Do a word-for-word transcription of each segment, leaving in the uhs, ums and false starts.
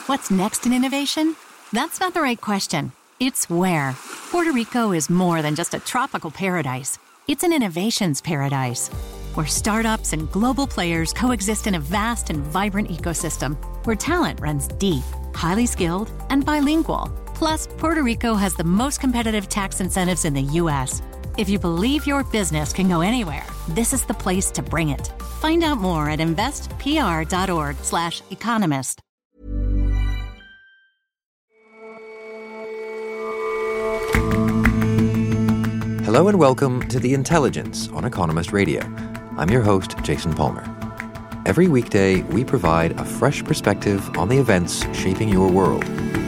What's next in innovation? That's not the right question. It's where. Puerto Rico is more than just a tropical paradise. It's an innovations paradise, where startups and global players coexist in a vast and vibrant ecosystem, where talent runs deep, highly skilled, and bilingual. Plus, Puerto Rico has the most competitive tax incentives in the U S. If you believe your business can go anywhere, this is the place to bring it. Find out more at investpr.org slash economist. Hello and welcome to The Intelligence on Economist Radio. I'm your host, Jason Palmer. Every weekday, we provide a fresh perspective on the events shaping your world.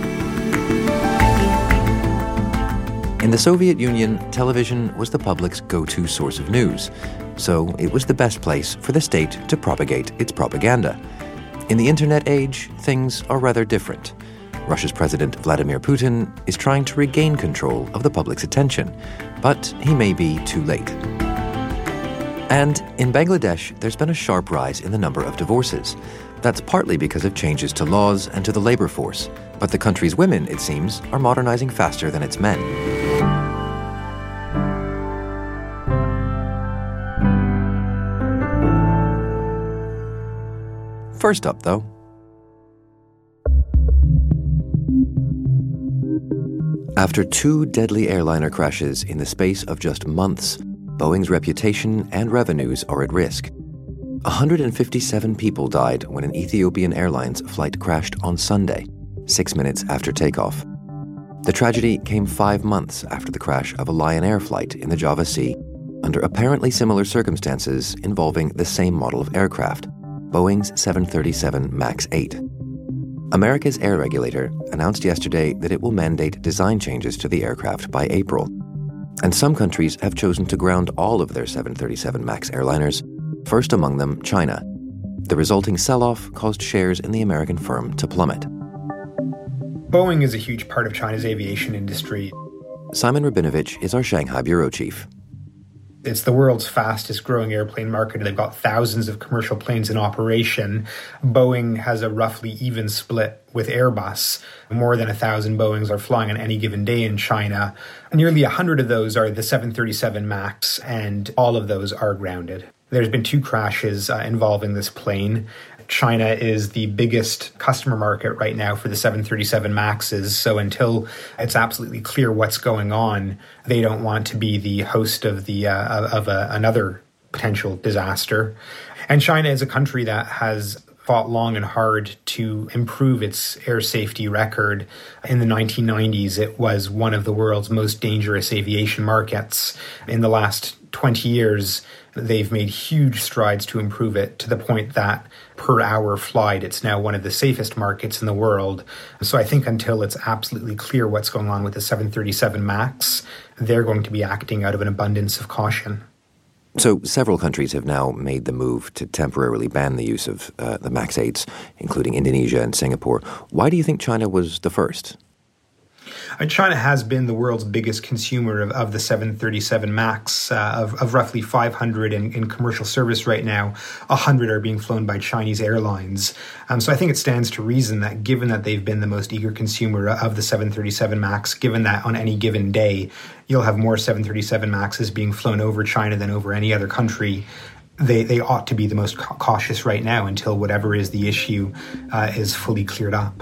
In the Soviet Union, television was the public's go-to source of news, so it was the best place for the state to propagate its propaganda. In the internet age, things are rather different. Russia's President Vladimir Putin is trying to regain control of the public's attention, but he may be too late. And in Bangladesh, there's been a sharp rise in the number of divorces. That's partly because of changes to laws and to the labor force. But the country's women, it seems, are modernizing faster than its men. First up, though. After two deadly airliner crashes in the space of just months, Boeing's reputation and revenues are at risk. one hundred fifty-seven people died when an Ethiopian Airlines flight crashed on Sunday, six minutes after takeoff. The tragedy came five months after the crash of a Lion Air flight in the Java Sea, under apparently similar circumstances involving the same model of aircraft, Boeing's seven thirty-seven MAX eight. America's air regulator announced yesterday that it will mandate design changes to the aircraft by April. And some countries have chosen to ground all of their seven thirty-seven MAX airliners, first among them China. The resulting sell-off caused shares in the American firm to plummet. Boeing is a huge part of China's aviation industry. Simon Rabinovich is our Shanghai bureau chief. It's the world's fastest growing airplane market. They've got thousands of commercial planes in operation. Boeing has a roughly even split with Airbus. More than a thousand Boeings are flying on any given day in China. Nearly a hundred of those are the seven thirty-seven MAX, and all of those are grounded. There's been two crashes uh, involving this plane. China is the biggest customer market right now for the seven thirty-seven MAXes. So until it's absolutely clear what's going on, they don't want to be the host of the uh, of a, another potential disaster. And China is a country that has fought long and hard to improve its air safety record. In the nineteen nineties, it was one of the world's most dangerous aviation markets. In the last twenty years, they've made huge strides to improve it to the point that per hour flight, it's now one of the safest markets in the world. So I think until it's absolutely clear what's going on with the seven thirty-seven MAX, they're going to be acting out of an abundance of caution. So several countries have now made the move to temporarily ban the use of uh, the MAX eights, including Indonesia and Singapore. Why do you think China was the first? China has been the world's biggest consumer of, of the seven thirty-seven MAX, uh, of, of roughly five hundred in, in commercial service right now. one hundred are being flown by Chinese airlines. Um, so I think it stands to reason that given that they've been the most eager consumer of the seven thirty-seven MAX, given that on any given day, you'll have more seven thirty-seven MAXes being flown over China than over any other country, they, they ought to be the most ca- cautious right now until whatever is the issue uh, is fully cleared up.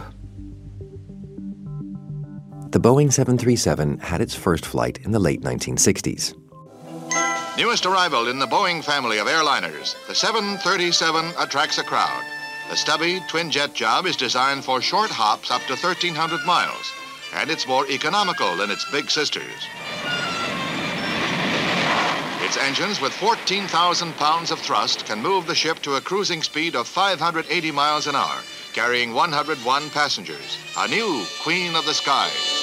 The Boeing seven thirty-seven had its first flight in the late nineteen sixties. Newest arrival in the Boeing family of airliners, the seven thirty-seven attracts a crowd. The stubby twin-jet job is designed for short hops up to thirteen hundred miles, and it's more economical than its big sisters. Its engines with fourteen thousand pounds of thrust can move the ship to a cruising speed of five hundred eighty miles an hour, carrying one hundred one passengers, a new queen of the skies.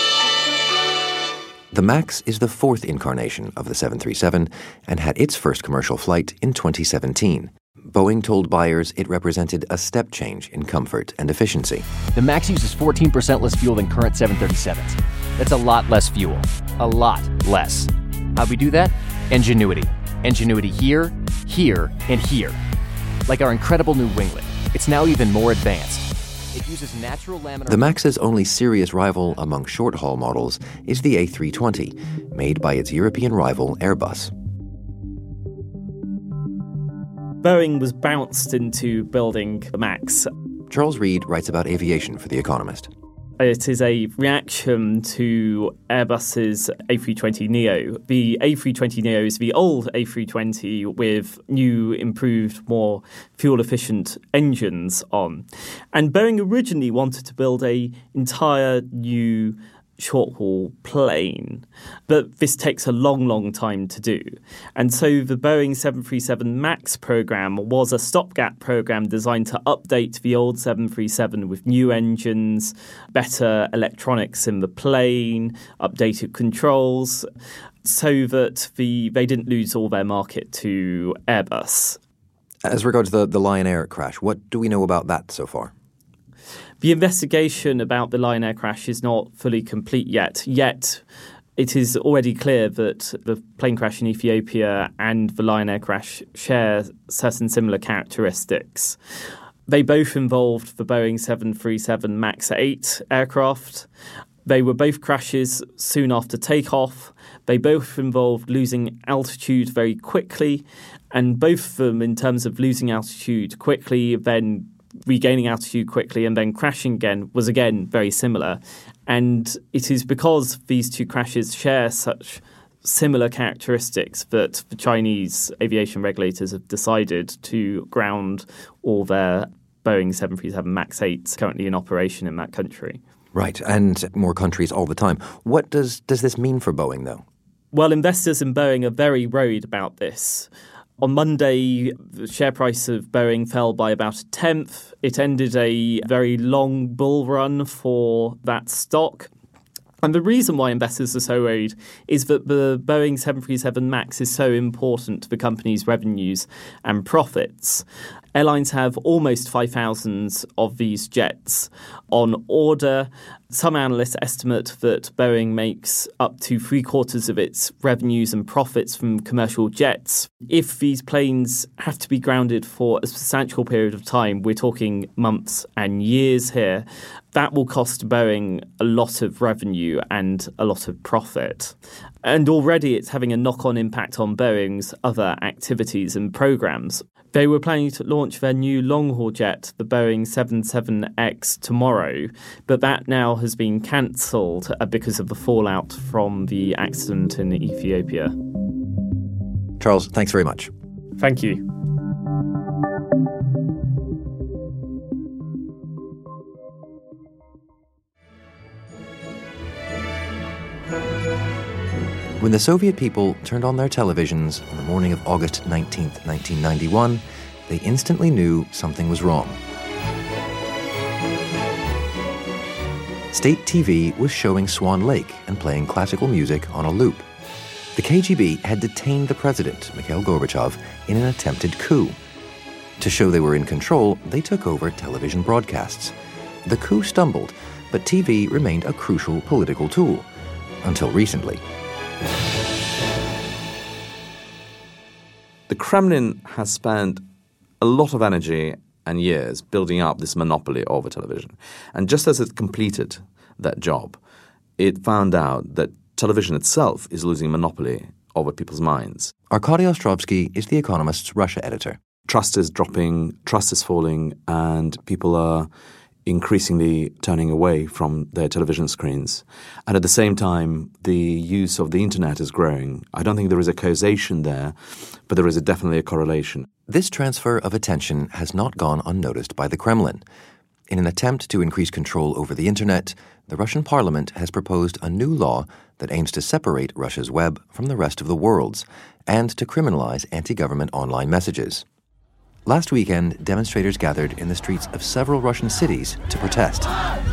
The MAX is the fourth incarnation of the seven thirty-seven and had its first commercial flight in twenty seventeen. Boeing told buyers it represented a step change in comfort and efficiency. The MAX uses fourteen percent less fuel than current seven thirty-sevens. That's a lot less fuel. A lot less. How'd we do that? Ingenuity. Ingenuity here, here, and here. Like our incredible new winglet. It's now even more advanced. It uses natural laminar... The Max's only serious rival among short-haul models is the A three twenty, made by its European rival Airbus. Boeing was bounced into building the Max. Charles Reed writes about aviation for The Economist. It is a reaction to Airbus's A three twenty neo. The A three twenty neo is the old A three twenty with new, improved, more fuel-efficient engines on. And Boeing originally wanted to build an entire new short-haul plane, but this takes a long, long time to do. And so the Boeing seven thirty-seven MAX program was a stopgap program designed to update the old seven thirty-seven with new engines, better electronics in the plane, updated controls, so that the they didn't lose all their market to Airbus. As regards the, the Lion Air crash, what do we know about that so far? The investigation about the Lion Air crash is not fully complete yet. Yet, it is already clear that the plane crash in Ethiopia and the Lion Air crash share certain similar characteristics. They both involved the Boeing seven thirty-seven MAX eight aircraft. They were both crashes soon after takeoff. They both involved losing altitude very quickly, and both of them, in terms of losing altitude quickly, then regaining altitude quickly and then crashing again, was again very similar. And it is because these two crashes share such similar characteristics that the Chinese aviation regulators have decided to ground all their Boeing seven thirty-seven MAX eights currently in operation in that country. Right, and more countries all the time. What does, does this mean for Boeing, though? Well, investors in Boeing are very worried about this. On Monday, the share price of Boeing fell by about a tenth. It ended a very long bull run for that stock. And the reason why investors are so worried is that the Boeing seven thirty-seven MAX is so important to the company's revenues and profits. Airlines have almost five thousand of these jets on order. Some analysts estimate that Boeing makes up to three quarters of its revenues and profits from commercial jets. If these planes have to be grounded for a substantial period of time, we're talking months and years here, that will cost Boeing a lot of revenue and a lot of profit. And already it's having a knock-on impact on Boeing's other activities and programs. They were planning to launch their new long-haul jet, the Boeing seven seventy-seven X, tomorrow, but that now has been cancelled because of the fallout from the accident in Ethiopia. Charles, thanks very much. Thank you. When the Soviet people turned on their televisions on the morning of August nineteenth, nineteen ninety-one, they instantly knew something was wrong. State T V was showing Swan Lake and playing classical music on a loop. The K G B had detained the president, Mikhail Gorbachev, in an attempted coup. To show they were in control, they took over television broadcasts. The coup stumbled, but T V remained a crucial political tool. Until recently. The Kremlin has spent a lot of energy and years building up this monopoly over television. And just as it completed that job, it found out that television itself is losing monopoly over people's minds. Arkady Ostrovsky is The Economist's Russia editor. Trust is dropping, trust is falling, and people are increasingly turning away from their television screens. And at the same time, the use of the internet is growing. I don't think there is a causation there, but there is a definitely a correlation. This transfer of attention has not gone unnoticed by the Kremlin. In an attempt to increase control over the internet, the Russian parliament has proposed a new law that aims to separate Russia's web from the rest of the world's and to criminalize anti-government online messages. Last weekend, demonstrators gathered in the streets of several Russian cities to protest.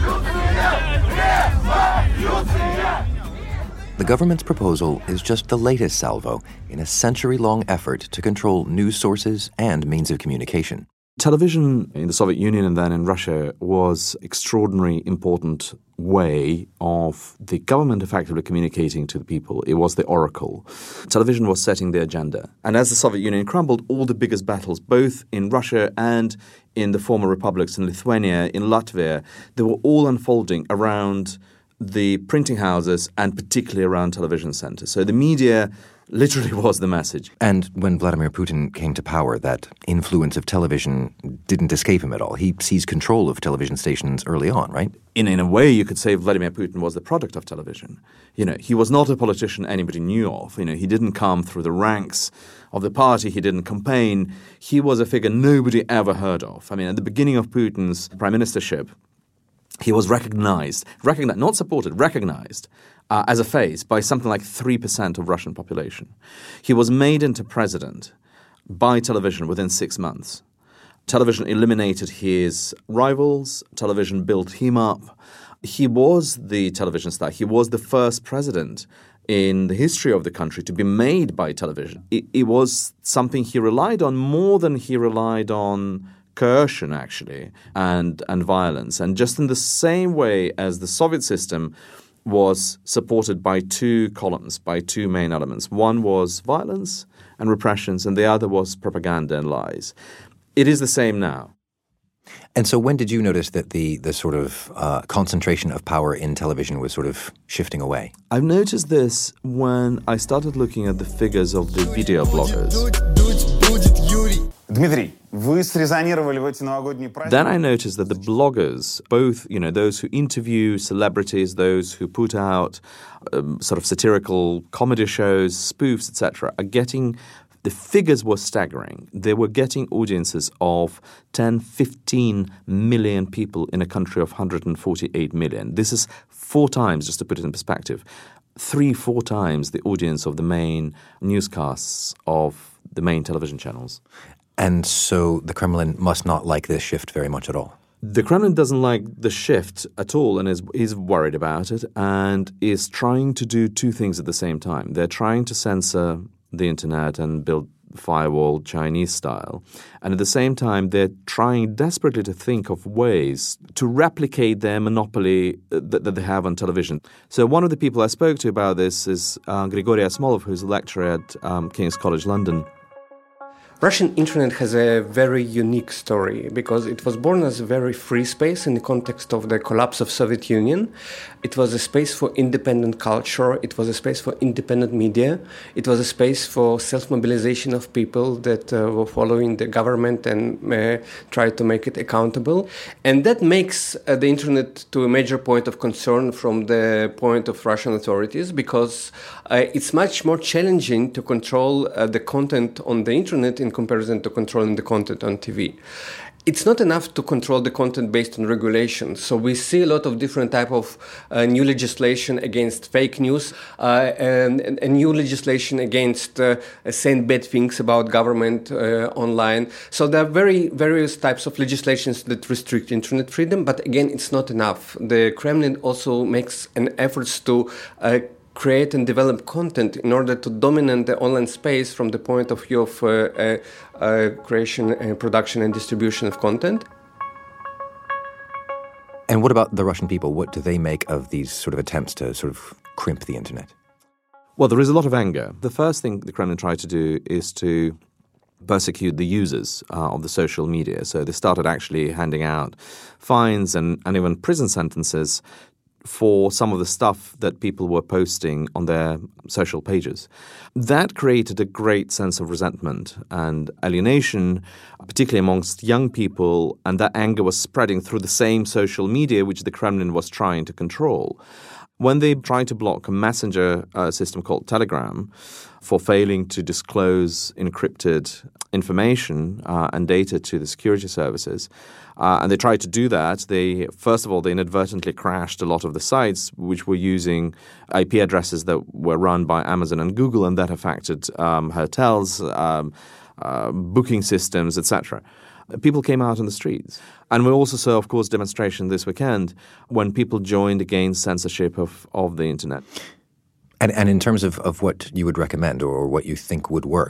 The government's proposal is just the latest salvo in a century-long effort to control news sources and means of communication. Television in the Soviet Union and then in Russia was extraordinarily important way of the government effectively communicating to the people. It was the oracle. Television was setting the agenda. And as the Soviet Union crumbled, all the biggest battles, both in Russia and in the former republics, in Lithuania, in Latvia, they were all unfolding around the printing houses and particularly around television centers. So the media literally was the message. And when Vladimir Putin came to power, that influence of television didn't escape him at all. He seized control of television stations early on, right? In, in a way, you could say Vladimir Putin was the product of television. You know, he was not a politician anybody knew of. You know, he didn't come through the ranks of the party. He didn't campaign. He was a figure nobody ever heard of. I mean, at the beginning of Putin's prime ministership, he was recognized, recognized, not supported, recognized uh, as a face by something like three percent of Russian population. He was made into president by television within six months. Television eliminated his rivals. Television built him up. He was the television star. He was the first president in the history of the country to be made by television. It, it was something he relied on more than he relied on coercion, actually, and and violence. And just in the same way as the Soviet system was supported by two columns, by two main elements. One was violence and repressions, and the other was propaganda and lies. It is the same now. And so when did you notice that the, the sort of uh, concentration of power in television was sort of shifting away? I've noticed this when I started looking at the figures of the video bloggers. Dmitry, вы срезонировали в эти новогодние праздники. Then I noticed that the bloggers, both, you know, those who interview celebrities, those who put out um, sort of satirical comedy shows, spoofs, et cetera, are getting, the figures were staggering. They were getting audiences of ten, fifteen million people in a country of one hundred forty-eight million. This is four times, just to put it in perspective, three, four times the audience of the main newscasts of the main television channels. And so the Kremlin must not like this shift very much at all. The Kremlin doesn't like the shift at all and is, is worried about it and is trying to do two things at the same time. They're trying to censor the internet and build firewall Chinese style. And at the same time, they're trying desperately to think of ways to replicate their monopoly that, that they have on television. So one of the people I spoke to about this is uh, Grigory Asmolov, who's a lecturer at um, King's College London. Russian internet has a very unique story because it was born as a very free space in the context of the collapse of Soviet Union. It was a space for independent culture. It was a space for independent media. It was a space for self-mobilization of people that uh, were following the government and uh, tried to make it accountable. And that makes uh, the internet to a major point of concern from the point of Russian authorities because uh, it's much more challenging to control uh, the content on the internet in in comparison to controlling the content on T V. It's not enough to control the content based on regulations. So we see a lot of different type of uh, new legislation against fake news uh, and, and, and new legislation against uh, saying bad things about government uh, online. So there are very various types of legislations that restrict internet freedom. But again, it's not enough. The Kremlin also makes an effort to uh, create and develop content in order to dominate the online space from the point of view of uh, uh, uh, creation and production and distribution of content. And what about the Russian people? What do they make of these sort of attempts to sort of crimp the internet? Well, there is a lot of anger. The first thing the Kremlin tried to do is to persecute the users uh, of the social media. So they started actually handing out fines and, and even prison sentences for some of the stuff that people were posting on their social pages. That created a great sense of resentment and alienation, particularly amongst young people, and that anger was spreading through the same social media which the Kremlin was trying to control. When they tried to block a messenger uh, system called Telegram for failing to disclose encrypted information uh, and data to the security services, uh, and they tried to do that, they first of all, they inadvertently crashed a lot of the sites which were using I P addresses that were run by Amazon and Google, and that affected um, hotels, um, uh, booking systems, et cetera. People came out on the streets. And we also saw, of course, demonstration this weekend when people joined against censorship of, of the internet. And and in terms of, of what you would recommend or what you think would work,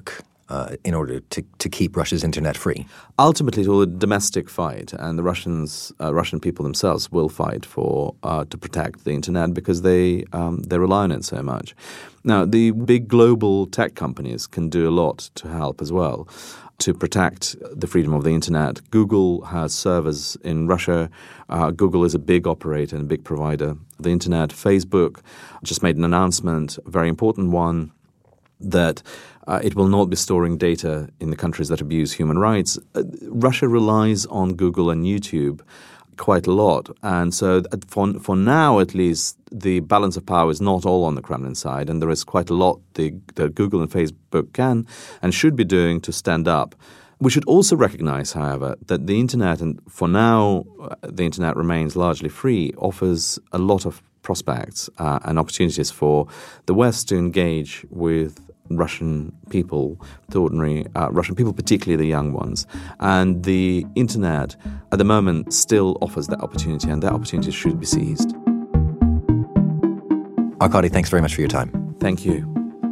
uh, in order to, to keep Russia's internet free? Ultimately, it will be a domestic fight, and the Russians, uh, Russian people themselves will fight for uh, to protect the internet because they um, they rely on it so much. Now, the big global tech companies can do a lot to help as well, to protect the freedom of the internet. Google has servers in Russia. Uh, Google is a big operator and a big provider of the internet. Facebook just made an announcement, a very important one, that uh, it will not be storing data in the countries that abuse human rights. Uh, Russia relies on Google and YouTube quite a lot. And so for, for now, at least, the balance of power is not all on the Kremlin side, and there is quite a lot the, that Google and Facebook can and should be doing to stand up. We should also recognize, however, that the internet, and for now uh, the internet remains largely free, offers a lot of prospects uh, and opportunities for the West to engage with Russian people, the ordinary uh, Russian people, particularly the young ones. And the internet, at the moment, still offers that opportunity, and that opportunity should be seized. Arkady, thanks very much for your time. Thank you.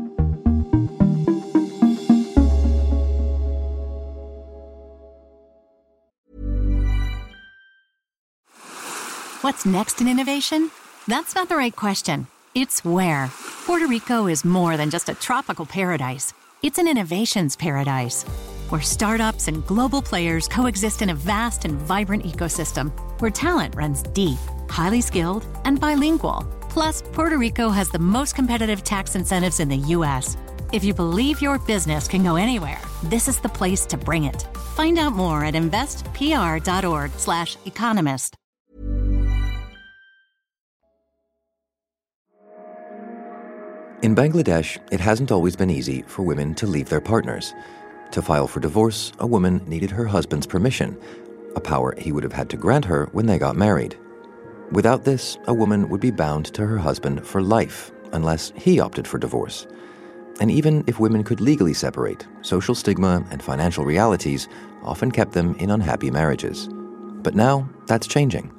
What's next in innovation? That's not the right question. It's where. Puerto Rico is more than just a tropical paradise. It's an innovations paradise, where startups and global players coexist in a vast and vibrant ecosystem, where talent runs deep, highly skilled, and bilingual. Plus, Puerto Rico has the most competitive tax incentives in the U S. If you believe your business can go anywhere, this is the place to bring it. Find out more at investpr.org slash economist. In Bangladesh, it hasn't always been easy for women to leave their partners. To file for divorce, a woman needed her husband's permission, a power he would have had to grant her when they got married. Without this, a woman would be bound to her husband for life, unless he opted for divorce. And even if women could legally separate, social stigma and financial realities often kept them in unhappy marriages. But now, that's changing.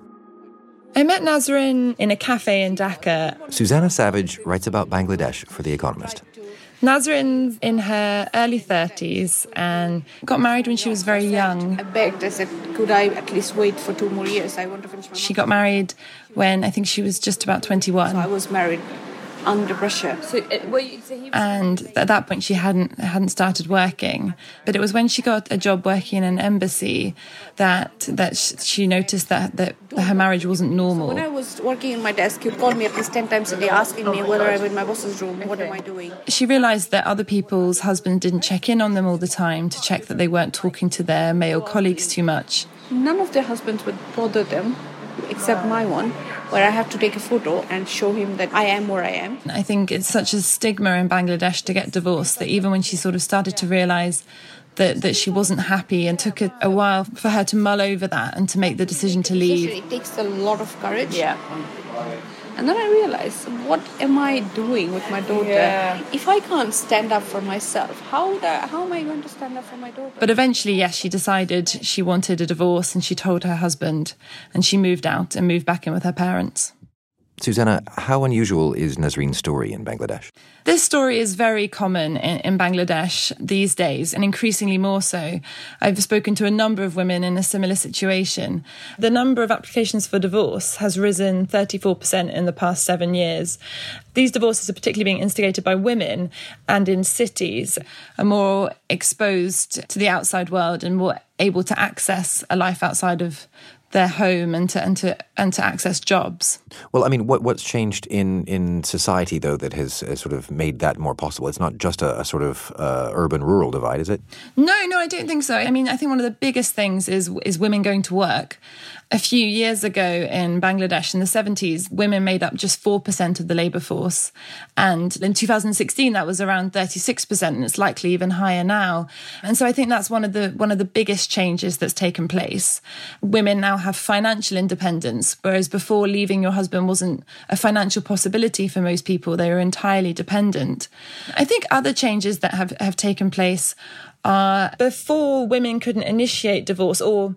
I met Nazrin in a cafe in Dhaka. Susanna Savage writes about Bangladesh for The Economist. Nazrin's in her early thirties and got married when she was very young. I begged, I said, could I at least wait for two more years? I want to finish my She got married when I think she was just about twenty-one. So I was married under pressure. So, uh, well, so he was... And at that point, she hadn't hadn't started working. But it was when she got a job working in an embassy that that she noticed that, that her marriage wasn't normal. So when I was working in my desk, he'd call me at least ten times a day asking me whether I'm in my boss's room, what am I doing? She realised that other people's husbands didn't check in on them all the time to check that they weren't talking to their male colleagues too much. None of their husbands would bother them, except my one, where I have to take a photo and show him that I am where I am. I think it's such a stigma in Bangladesh to get divorced that even when she sort of started to realise that, that she wasn't happy, and took a, a while for her to mull over that and to make the decision to leave. It takes a lot of courage. Yeah. And then I realised, what am I doing with my daughter? Yeah. If I can't stand up for myself, how the, how am I going to stand up for my daughter? But eventually, yes, she decided she wanted a divorce, and she told her husband, and she moved out and moved back in with her parents. Susanna, how unusual is Nazrin's story in Bangladesh? This story is very common in, in Bangladesh these days, and increasingly more so. I've spoken to a number of women in a similar situation. The number of applications for divorce has risen thirty-four percent in the past seven years. These divorces are particularly being instigated by women, and in cities are more exposed to the outside world and more able to access a life outside of their home and to and to and to access jobs. Well, I mean, what what's changed in, in society though that has, has sort of made that more possible? It's not just a, a sort of uh, urban-rural divide, is it? No, no, I don't think so. I mean, I think one of the biggest things is is women going to work. A few years ago in Bangladesh in the seventies, women made up just four percent of the labour force. And in two thousand sixteen, that was around thirty-six percent, and it's likely even higher now. And so I think that's one of the one of the biggest changes that's taken place. Women now have financial independence, whereas before leaving your husband wasn't a financial possibility for most people. They were entirely dependent. I think other changes that have, have taken place are before women couldn't initiate divorce, or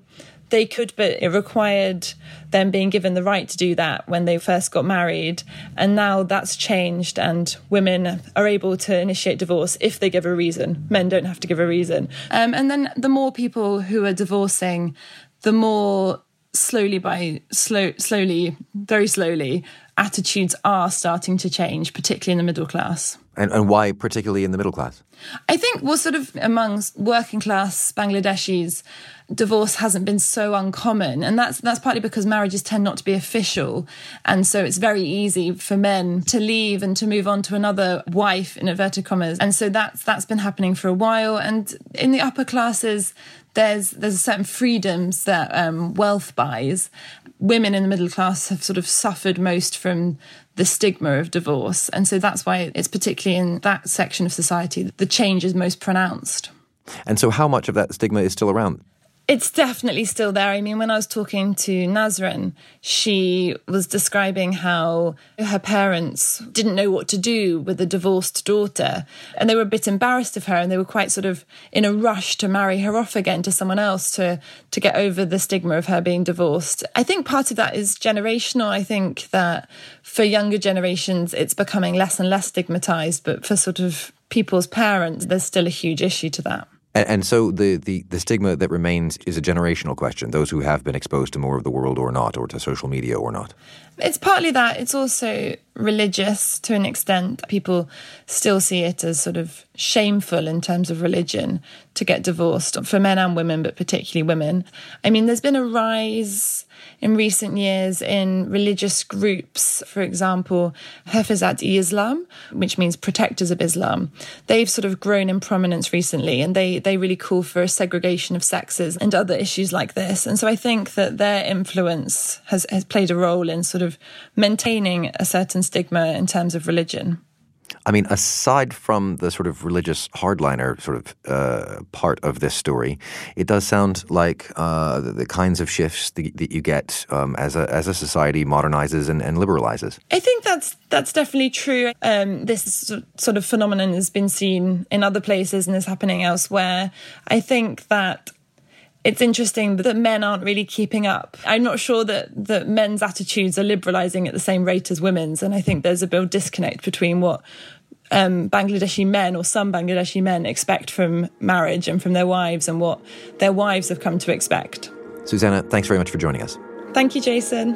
they could, but it required them being given the right to do that when they first got married. And now that's changed, and women are able to initiate divorce if they give a reason. Men don't have to give a reason. Um, and then the more people who are divorcing, the more slowly by slow, slowly, very slowly, attitudes are starting to change, particularly in the middle class. And, and why particularly in the middle class? I think, well, sort of amongst working class Bangladeshis, divorce hasn't been so uncommon. And that's that's partly because marriages tend not to be official. And so it's very easy for men to leave and to move on to another wife, in inverted commas. And so that's that's been happening for a while. And in the upper classes, there's there's certain freedoms that um, wealth buys. Women in the middle class have sort of suffered most from the stigma of divorce. And so that's why it's particularly in that section of society that the change is most pronounced. And so how much of that stigma is still around? It's definitely still there. I mean, when I was talking to Nazrin, she was describing how her parents didn't know what to do with a divorced daughter. And they were a bit embarrassed of her, and they were quite sort of in a rush to marry her off again to someone else to, to get over the stigma of her being divorced. I think part of that is generational. I think that for younger generations, it's becoming less and less stigmatised. But for sort of people's parents, there's still a huge issue to that. And, and so the, the, the stigma that remains is a generational question, those who have been exposed to more of the world or not, or to social media or not. It's partly that. It's also religious to an extent. People still see it as sort of shameful in terms of religion to get divorced, for men and women, but particularly women. I mean, there's been a rise in recent years in religious groups. For example, Hafizat-e-Islam, which means protectors of Islam. They've sort of grown in prominence recently, and they, they really call for a segregation of sexes and other issues like this. And so I think that their influence has, has played a role in sort of maintaining a certain stigma in terms of religion. I mean, aside from the sort of religious hardliner sort of uh, part of this story, it does sound like uh, the, the kinds of shifts that, that you get um, as a as a society modernizes and, and liberalizes. I think that's that's definitely true. Um, this sort of phenomenon has been seen in other places and is happening elsewhere. I think that it's interesting that men aren't really keeping up. I'm not sure that, that men's attitudes are liberalising at the same rate as women's, and I think there's a real disconnect between what um, Bangladeshi men, or some Bangladeshi men, expect from marriage and from their wives, and what their wives have come to expect. Susanna, thanks very much for joining us. Thank you, Jason.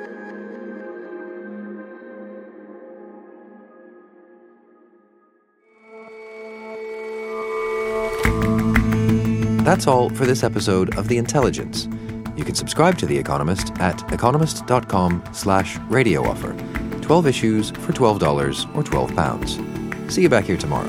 That's all for this episode of The Intelligence. You can subscribe to The Economist at economist.com slash radio offer. twelve issues for twelve dollars or twelve pounds. See you back here tomorrow.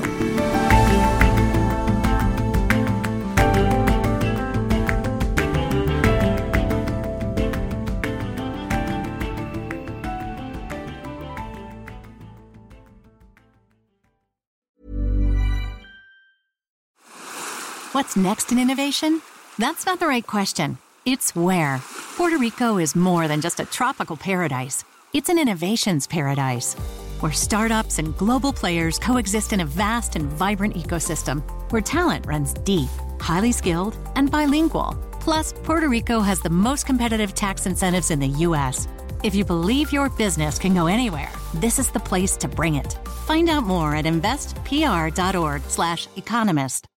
What's next in innovation? That's not the right question. It's where. Puerto Rico is more than just a tropical paradise. It's an innovations paradise, where startups and global players coexist in a vast and vibrant ecosystem, where talent runs deep, highly skilled, and bilingual. Plus, Puerto Rico has the most competitive tax incentives in the U S. If you believe your business can go anywhere, this is the place to bring it. Find out more at investpr.org slash economist.